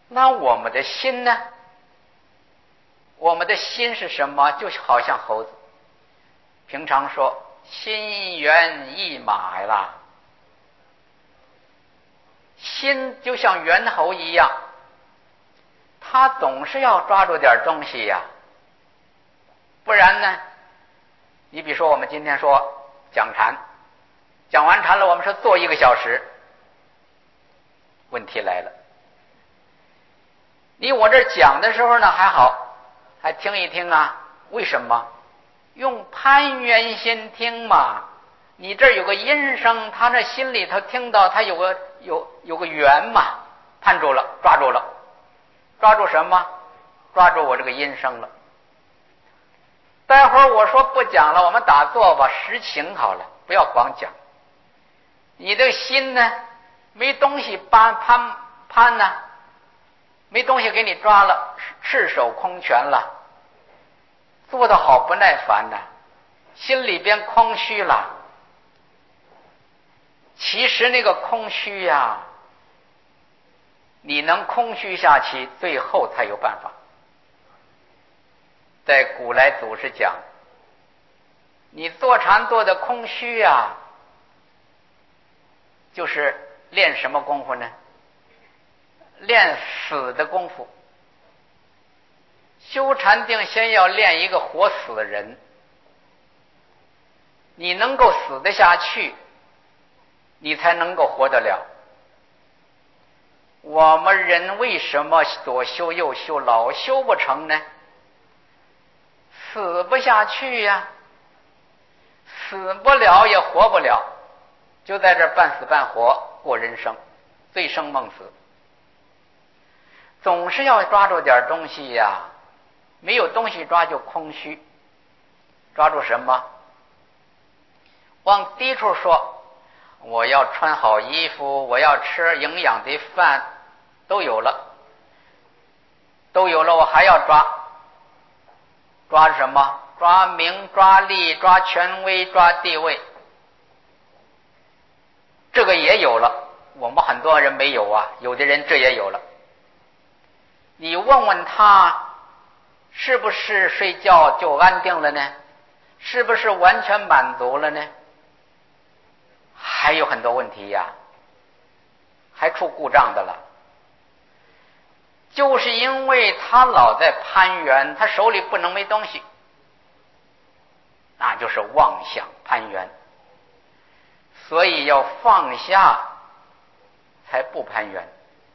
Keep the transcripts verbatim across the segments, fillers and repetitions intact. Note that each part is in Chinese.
那我们的心呢？我们的心是什么？就好像猴子，平常说心猿意马啦，心就像猿猴一样，他总是要抓住点东西呀，不然呢，你比如说我们今天说讲禅，讲完禅了，我们说坐一个小时，问题来了，你我这讲的时候呢还好，还听一听啊，为什么？用攀缘心听嘛，你这儿有个音声，他那心里头听到，他有个有有个缘嘛，攀住了，抓住了，抓住什么？抓住我这个音声了。待会儿我说不讲了，我们打坐吧，实情好了，不要光讲。你的心呢，没东西攀攀攀呢，没东西给你抓了，赤手空拳了，做得好不耐烦呢，心里边空虚了。其实那个空虚呀、啊，你能空虚下去，最后才有办法。在古来祖师讲，你坐禅坐的空虚呀、啊，就是练什么功夫呢？练死的功夫。修禅定先要练一个活死的人，你能够死得下去，你才能够活得了。我们人为什么左修右修，老修不成呢？死不下去呀，死不了也活不了，就在这半死半活过人生，醉生梦死。总是要抓住点东西呀，没有东西抓就空虚。抓住什么？往低处说，我要穿好衣服，我要吃营养的饭，都有了，都有了，我还要抓。抓什么？抓名，抓利，抓权威，抓地位。这个也有了，我们很多人没有啊，有的人这也有了。你问问他，是不是睡觉就安定了呢？是不是完全满足了呢？还有很多问题呀，还出故障的了。就是因为他老在攀缘，他手里不能没东西，那就是妄想攀缘。所以要放下，才不攀缘。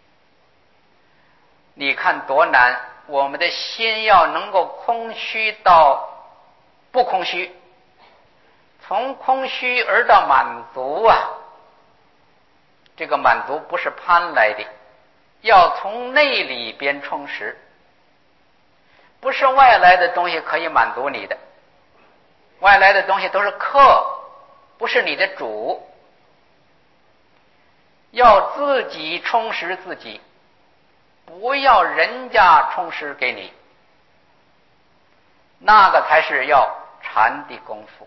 你看多难，我们的心要能够空虚到不空虚，从空虚而到满足啊，这个满足不是攀来的，要从内里边充实，不是外来的东西可以满足你的，外来的东西都是客，不是你的主，要自己充实自己，不要人家充实给你，那个才是要禅的功夫。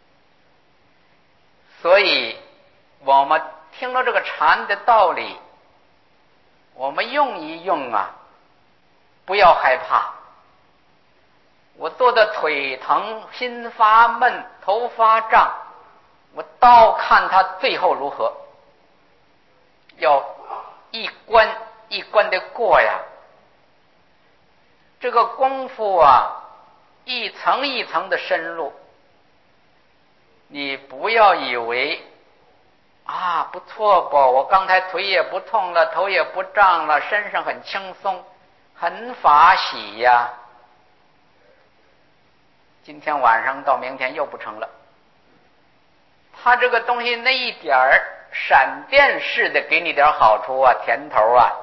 所以我们听了这个禅的道理，我们用一用啊，不要害怕。我坐的腿疼，心发闷，头发胀，我倒看他最后如何，要一关一关的过呀。这个功夫啊，一层一层的深入，你不要以为啊不错吧，我刚才腿也不痛了，头也不胀了，身上很轻松，很法喜呀。今天晚上到明天又不成了。他这个东西那一点儿闪电式的给你点好处啊，甜头啊，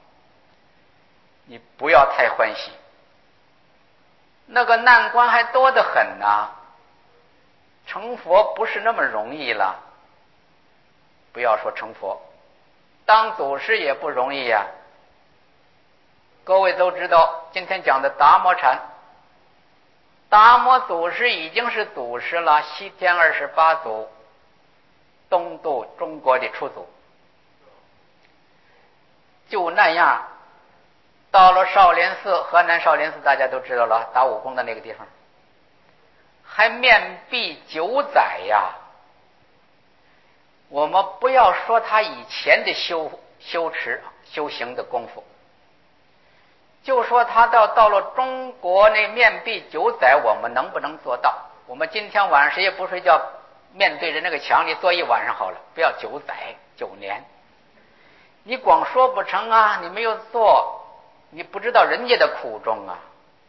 你不要太欢喜。那个难关还多得很啊，成佛不是那么容易了。不要说成佛，当祖师也不容易呀、啊。各位都知道今天讲的达摩禅，达摩祖师已经是祖师了，西天二十八祖，东渡中国的初祖，就那样到了少林寺，河南少林寺大家都知道了，打武功的那个地方，还面壁九载呀。我们不要说他以前的修修持修行的功夫，就说他到到了中国那面壁九载，我们能不能做到？我们今天晚上谁也不睡觉，面对着那个墙，你坐一晚上好了，不要九载九年。你光说不成啊，你没有做，你不知道人家的苦衷啊。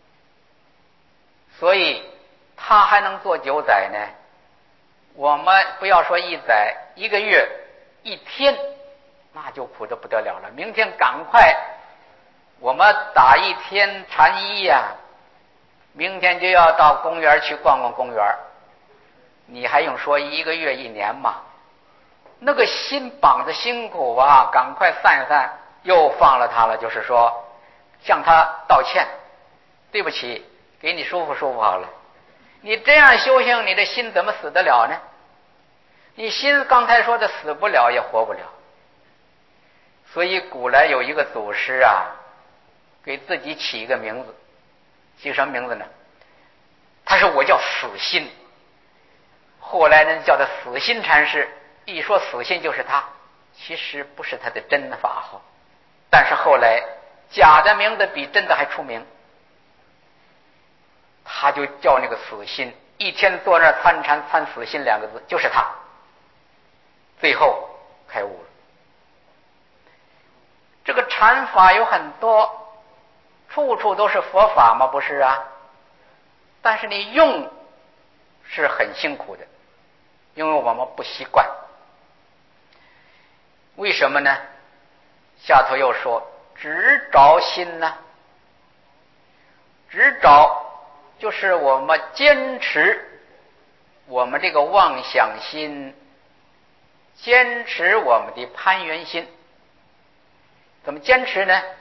所以他还能做九载呢。我们不要说一载，一个月，一天，那就苦得不得了了。明天赶快，我们打一天禅衣呀，明天就要到公园去逛逛公园。你还用说一个月一年吗？那个心绑的辛苦啊，赶快散一散，又放了他了，就是说向他道歉，对不起，给你舒服舒服好了。你这样修行，你的心怎么死得了呢？你心刚才说的死不了也活不了。所以古来有一个祖师啊，给自己起一个名字，起什么名字呢？他说我叫死心，后来人叫他死心禅师。一说死心就是他，其实不是他的真法号，但是后来假的名字比真的还出名，他就叫那个死心，一天坐那儿参禅参死心两个字，就是他，最后开悟了。这个禅法有很多，处处都是佛法吗？不是啊，但是你用是很辛苦的，因为我们不习惯。为什么呢？下头又说执着心呢，执着就是我们坚持我们这个妄想心，坚持我们的攀缘心。怎么坚持呢？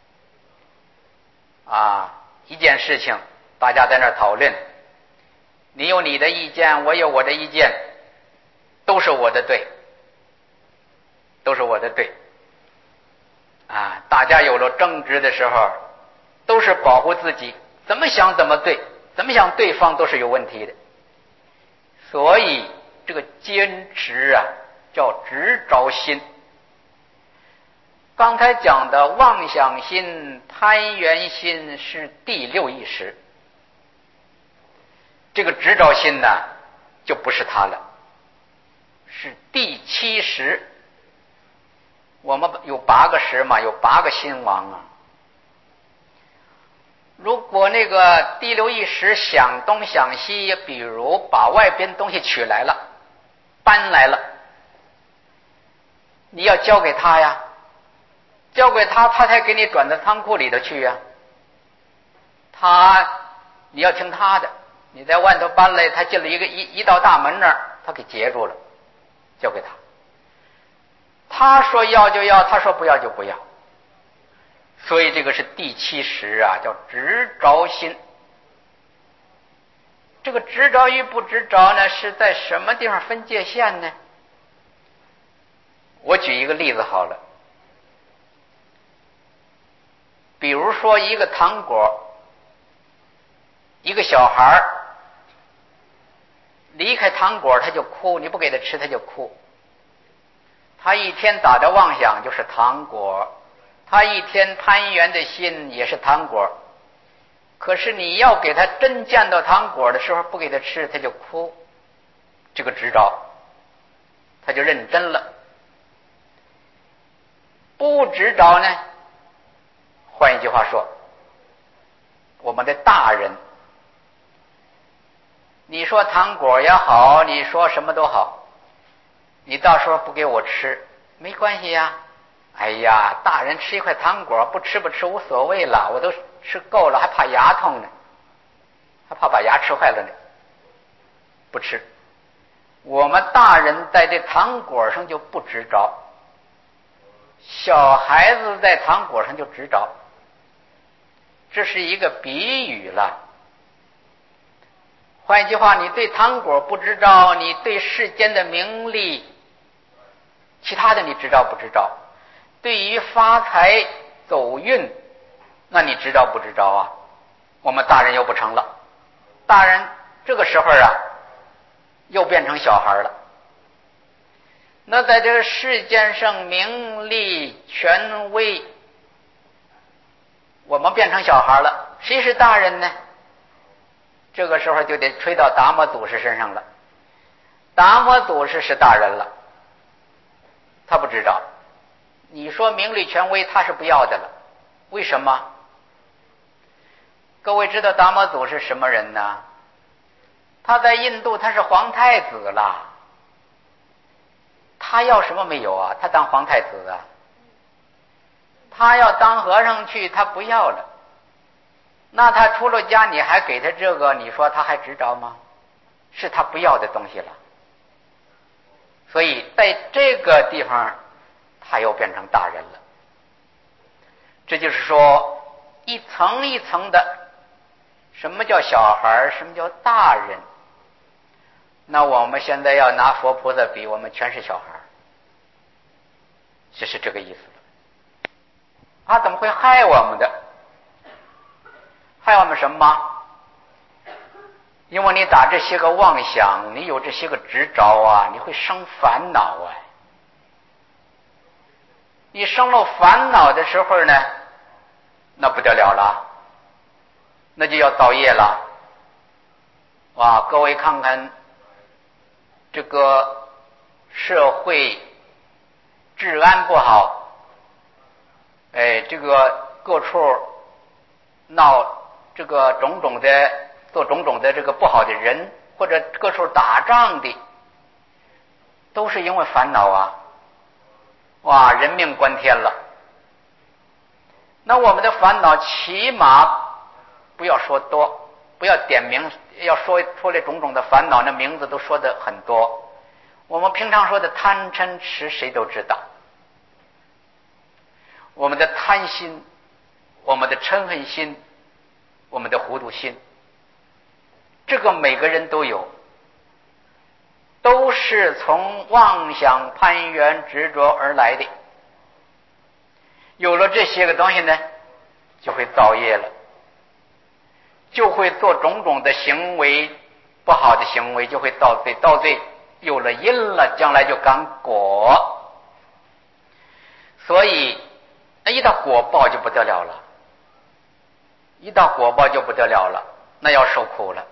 啊，一件事情大家在那儿讨论，你有你的意见，我有我的意见，都是我的对，都是我的对啊！大家有了争执的时候，都是保护自己，怎么想怎么对，怎么想对方都是有问题的。所以这个坚持啊，叫执着心。刚才讲的妄想心、攀缘心是第六意识，这个执着心呢，就不是它了，是第七识。我们有八个识嘛，有八个心王啊。如果那个第六意识想东想西，比如把外边东西取来了，搬来了，你要交给他呀，交给他，他才给你转到仓库里头去呀。他你要听他的，你在外头搬来，他进了一个一一道大门那儿，他给截住了，交给他。他说要就要，他说不要就不要。所以这个是第七识啊，叫执着心。这个执着与不执着呢，是在什么地方分界线呢？我举一个例子好了，比如说一个糖果，一个小孩离开糖果他就哭，你不给他吃他就哭。他一天打着妄想就是糖果，他一天攀缘的心也是糖果。可是你要给他真见到糖果的时候，不给他吃他就哭，这个执着他就认真了。不执着呢，换一句话说，我们的大人，你说糖果也好，你说什么都好，你到时候不给我吃没关系呀。哎呀，大人吃一块糖果，不吃不吃无所谓了，我都吃够了，还怕牙痛呢，还怕把牙吃坏了呢，不吃。我们大人在这糖果上就不执着，小孩子在糖果上就执着，这是一个比喻了。换一句话，你对糖果不执着，你对世间的名利其他的你知道不知道？对于发财走运那你知道不知道啊？我们大人又不成了，大人这个时候啊又变成小孩了。那在这个世间上名利权威，我们变成小孩了，谁是大人呢？这个时候就得吹到达摩祖师身上了。达摩祖师是大人了，他不知道。你说名利权威他是不要的了，为什么？各位知道达摩祖是什么人呢？他在印度他是皇太子了，他要什么没有啊？他当皇太子啊。他要当和尚去，他不要了。那他出了家，你还给他这个，你说他还执着吗？是他不要的东西了。所以在这个地方他又变成大人了。这就是说一层一层的，什么叫小孩，什么叫大人。那我们现在要拿佛菩萨比，我们全是小孩，就是这个意思了。他怎么会害我们的？害我们什么？因为你打这些个妄想，你有这些个执着啊，你会生烦恼啊。你生了烦恼的时候呢，那不得了了，那就要造业了。哇，各位看看这个社会治安不好，哎，这个各处闹这个种种的做种种的这个不好的人，或者各处打仗的，都是因为烦恼啊。哇，人命关天了。那我们的烦恼起码不要说多，不要点名，要说出来种种的烦恼，那名字都说的很多。我们平常说的贪嗔痴谁都知道，我们的贪心，我们的嗔恨心，我们的糊涂心，这个每个人都有，都是从妄想攀缘执着而来的。有了这些个东西呢，就会造业了，就会做种种的行为，不好的行为，就会造罪，造罪有了因了，将来就感果。所以那一到果报就不得了了，一到果报就不得了了，那要受苦了。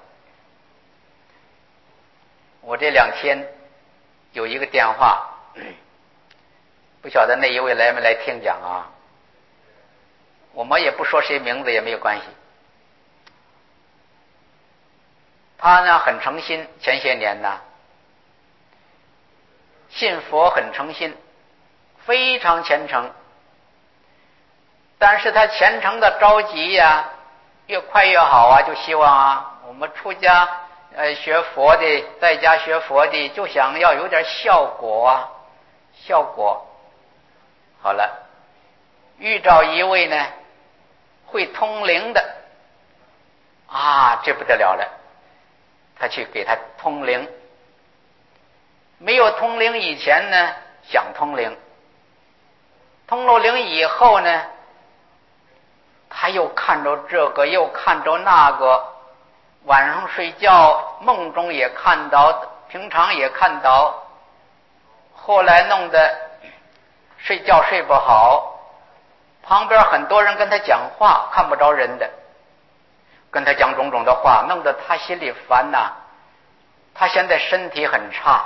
我这两天有一个电话，不晓得那一位来没来听讲啊？我们也不说谁名字也没有关系。他呢很诚心，前些年呢信佛很诚心，非常虔诚，但是他虔诚的着急呀，越快越好啊，就希望啊我们出家呃学佛的，在家学佛的，就想要有点效果啊，效果。好了，遇着一位呢会通灵的啊，这不得了了，他去给他通灵。没有通灵以前呢想通灵，通了灵以后呢，他又看着这个又看着那个，晚上睡觉梦中也看到，平常也看到，后来弄得睡觉睡不好，旁边很多人跟他讲话，看不着人的，跟他讲种种的话，弄得他心里烦呐、啊。他现在身体很差。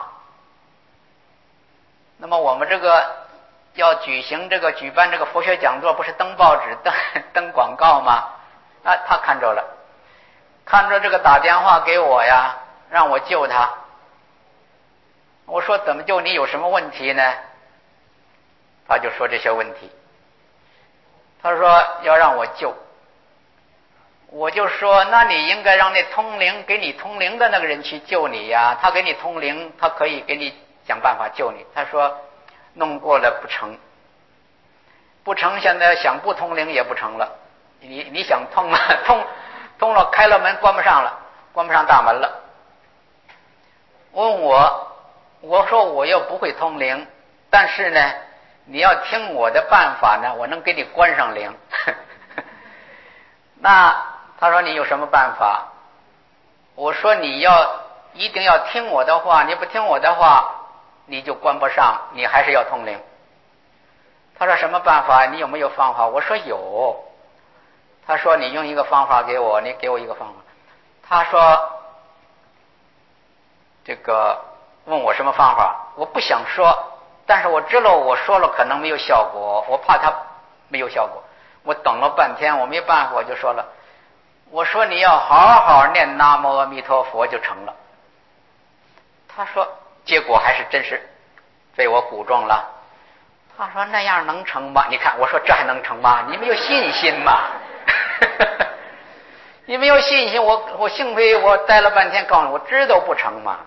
那么我们这个要举行这个举办这个佛学讲座，不是登报纸登登广告吗？啊，他看着了，看着这个打电话给我呀，让我救他。我说怎么救你，有什么问题呢？他就说这些问题。他说要让我救，我就说那你应该让那通灵给你通灵的那个人去救你呀，他给你通灵，他可以给你想办法救你。他说弄过了不成，不成，现在想不通灵也不成了。你你想通了，通通了，开了门关不上了，关不上大门了。问我，我说我又不会通灵，但是呢你要听我的办法呢，我能给你关上灵。 那他说你有什么办法？我说你要一定要听我的话，你不听我的话你就关不上，你还是要通灵。他说什么办法？你有没有方法？我说有。他说你用一个方法给我，你给我一个方法。他说这个问我什么方法，我不想说，但是我知道我说了可能没有效果，我怕他没有效果。我等了半天，我没办法，我就说了，我说你要好好念南无阿弥陀佛就成了。他说结果还是真是被我鼓中了。他说那样能成吗？你看，我说这还能成吗？你没有信心吗？你没有信心，我我幸亏我待了半天，告诉我知道不成嘛。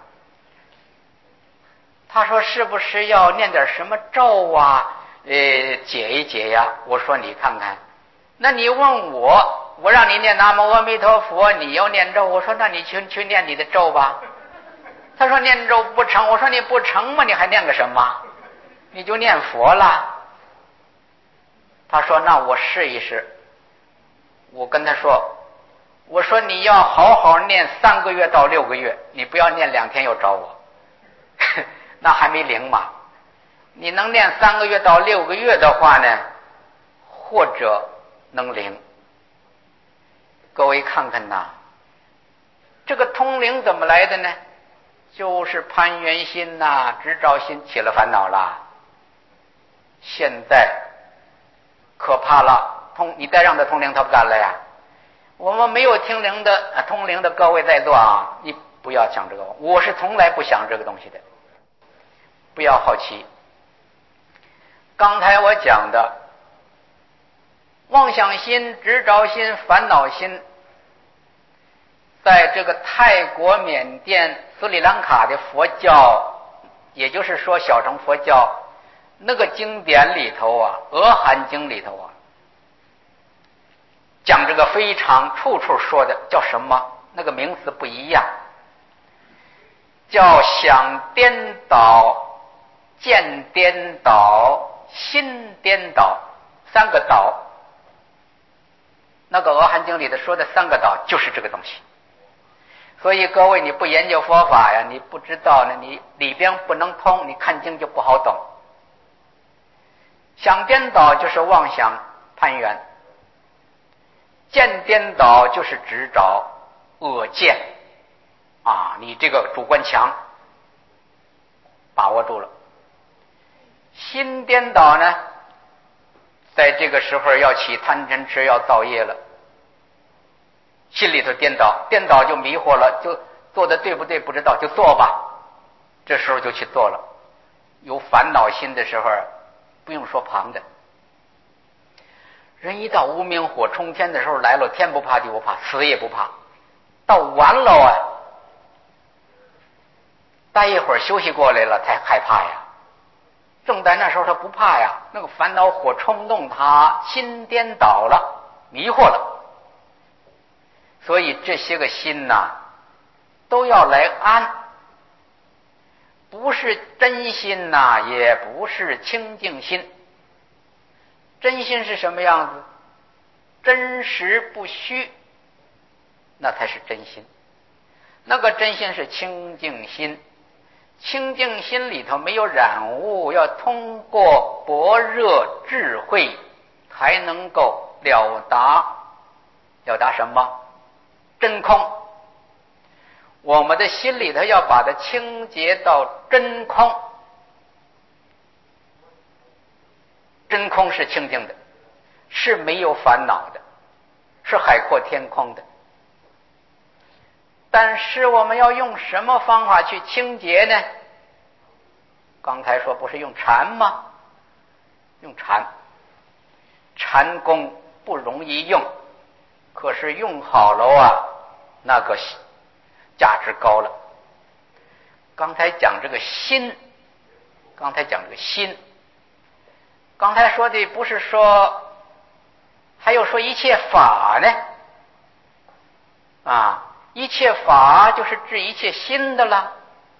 他说是不是要念点什么咒啊？呃，解一解呀？我说你看看，那你问我，我让你念南无阿弥陀佛，你要念咒，我说那你去去念你的咒吧。他说念咒不成，我说你不成嘛，你还念个什么？你就念佛了。他说那我试一试。我跟他说，我说你要好好念三个月到六个月，你不要念两天又找我。那还没灵嘛。你能念三个月到六个月的话呢，或者能灵。各位看看呐，这个通灵怎么来的呢？就是攀缘心呐、执着心起了烦恼了。现在可怕了，通你再让他通灵他不干了呀。我们没有听灵的、啊、通灵的各位在座啊，你不要想这个，我是从来不想这个东西的。不要好奇。刚才我讲的妄想心、执着心、烦恼心，在这个泰国、缅甸、斯里兰卡的佛教，也就是说小乘佛教那个经典里头啊，《阿含经》里头啊，讲这个非常处处说的叫什么？那个名词不一样，叫想颠倒、见颠倒、心颠倒，三个倒。那个《阿含经》里的说的三个倒就是这个东西。所以各位你不研究佛法呀，你不知道呢，你里边不能通，你看经就不好懂。想颠倒就是妄想攀缘，见颠倒就是执着恶见啊，你这个主观强把握住了。心颠倒呢，在这个时候要起贪嗔痴，要造业了，心里头颠倒，颠倒就迷惑了，就做的对不对不知道，就做吧，这时候就去做了。有烦恼心的时候不用说旁的，人一到无名火冲天的时候来了，天不怕地不怕，死也不怕，到完了啊，待一会儿休息过来了才害怕呀。正在那时候他不怕呀，那个烦恼火冲动他，心颠倒了，迷惑了。所以这些个心呐，都要来安，不是真心呐，也不是清净心。真心是什么样子？真实不虚，那才是真心。那个真心是清净心，清净心里头没有染污，要通过般若智慧才能够了达。了达什么？真空。我们的心里头要把它清洁到真空。真空是清净的，是没有烦恼的，是海阔天空的。但是我们要用什么方法去清洁呢？刚才说不是用禅吗？用禅。禅功不容易用，可是用好了啊，那个价值高了。刚才讲这个心，刚才讲这个心，刚才说的不是说，还有说一切法呢？啊，一切法就是指一切心的了。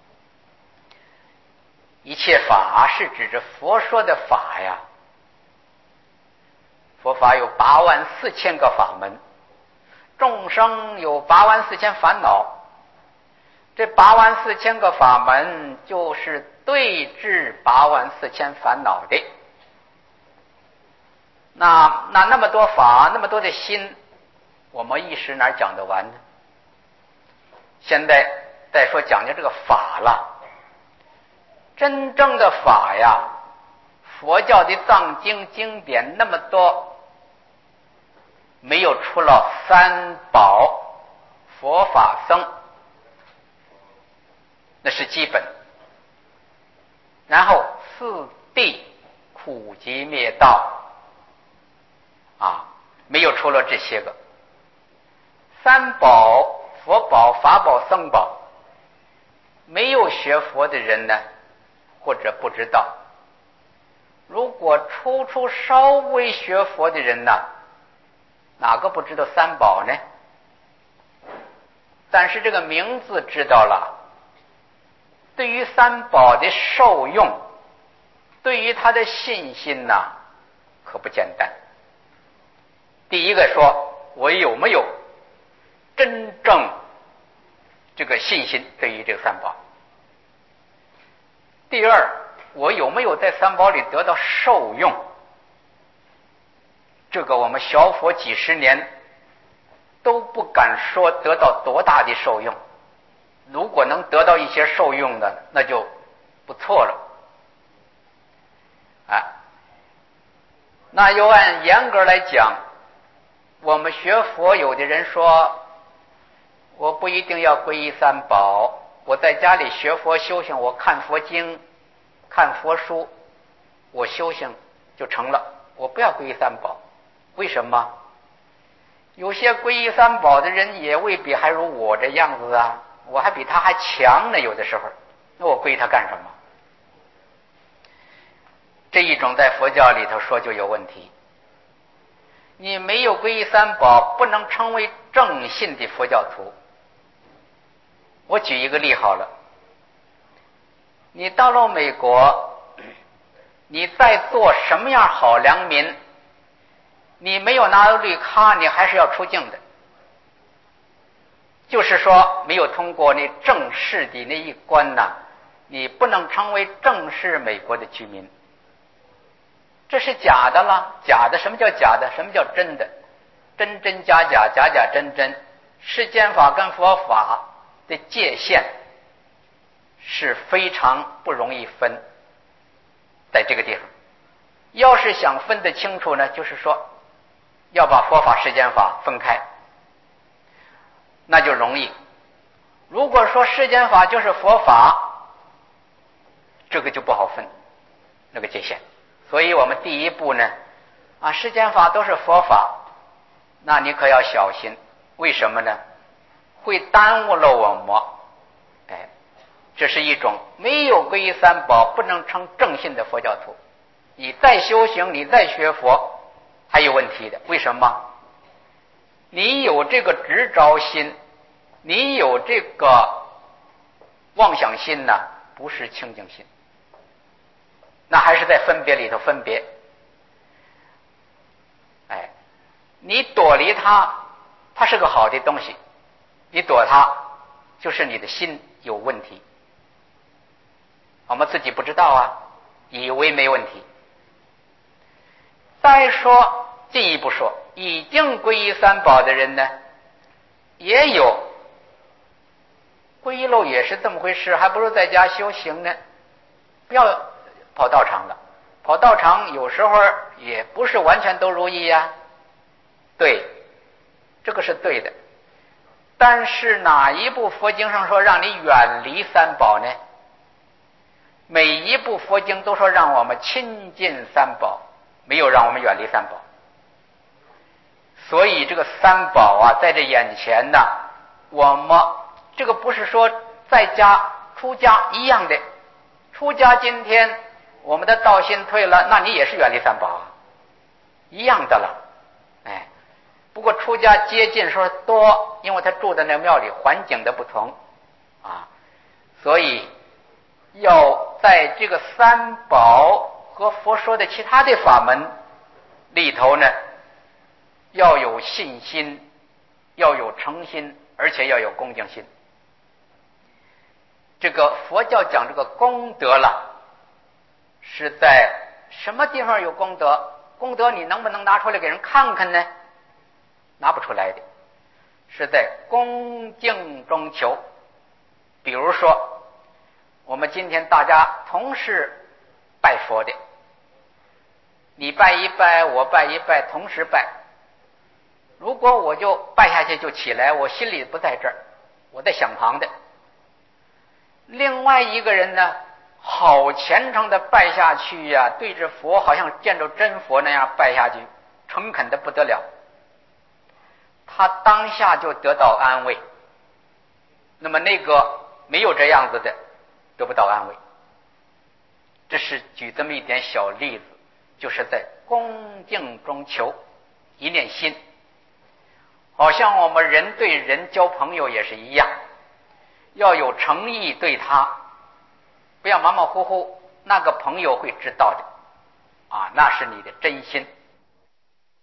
一切法是指着佛说的法呀。佛法有八万四千个法门， 众生有八万四千烦恼，这八万四千个法门就是对治八万四千烦恼的。那那那么多法，那么多的心，我们一时哪讲得完呢？现在再说讲究这个法了，真正的法呀，佛教的藏经经典那么多，没有除了三宝、佛法僧，那是基本。然后四谛、苦集灭道啊，没有除了这些个。三宝、佛宝、法宝、僧宝，没有学佛的人呢，或者不知道。如果初初稍微学佛的人呢，哪个不知道三宝呢？但是这个名字知道了，对于三宝的受用，对于他的信心呢，可不简单。第一个说，我有没有真正这个信心对于这个三宝？第二，我有没有在三宝里得到受用？这个我们学佛几十年都不敢说得到多大的受用，如果能得到一些受用的，那就不错了啊。那要按严格来讲，我们学佛，有的人说我不一定要皈依三宝，我在家里学佛修行，我看佛经看佛书，我修行就成了，我不要皈依三宝。为什么？有些皈依三宝的人也未必还如我这样子啊，我还比他还强呢，有的时候，那我皈依他干什么？这一种在佛教里头说就有问题。你没有皈依三宝，不能成为正信的佛教徒。我举一个例好了，你到了美国，你再做什么样好良民，你没有拿到绿卡，你还是要出境的。就是说，没有通过你正式的那一关呢，你不能成为正式美国的居民。这是假的了，假的。什么叫假的？什么叫真的？真真假假，假假真真。世间法跟佛法的界限是非常不容易分，在这个地方。要是想分得清楚呢，就是说要把佛法、世间法分开，那就容易。如果说世间法就是佛法，这个就不好分那个界限。所以我们第一步呢，啊，世间法都是佛法，那你可要小心。为什么呢？会耽误了我们。哎，这是一种没有皈依三宝不能成正信的佛教徒。你再修行，你再学佛，还有问题的。为什么？你有这个执着心，你有这个妄想心呢，不是清净心。那还是在分别里头分别。哎，你躲离它，它是个好的东西，你躲它，就是你的心有问题。我们自己不知道啊，以为没问题。再说进一步说，已经皈依三宝的人呢，也有皈依喽，也是这么回事，还不如在家修行呢。不要跑道场了，跑道场有时候也不是完全都如意呀。对，这个是对的。但是哪一部佛经上说让你远离三宝呢？每一部佛经都说让我们亲近三宝，没有让我们远离三宝。所以这个三宝啊，在这眼前呢，我们这个不是说在家出家一样的，出家今天我们的道心退了，那你也是远离三宝啊，一样的了。哎，不过出家接近说多，因为他住在那庙里，环境的不同啊，所以要在这个三宝和佛说的其他的法门里头呢，要有信心， 要有诚心，而且要有恭敬心。这个佛教讲这个功德了，是在什么地方有功德？功德你能不能拿出来给人看看呢？拿不出来的，是在恭敬中求。比如说我们今天大家同时拜佛的，你拜一拜，我拜一拜，同时拜。如果我就拜下去就起来，我心里不在这儿，我在想旁的。另外一个人呢，好虔诚的拜下去呀、啊，对着佛好像见着真佛那样拜下去，诚恳的不得了。他当下就得到安慰。那么那个没有这样子的，得不到安慰。这是举这么一点小例子，就是在恭敬中求一念心。好像我们人对人交朋友也是一样，要有诚意对他，不要马马虎虎，那个朋友会知道的啊，那是你的真心。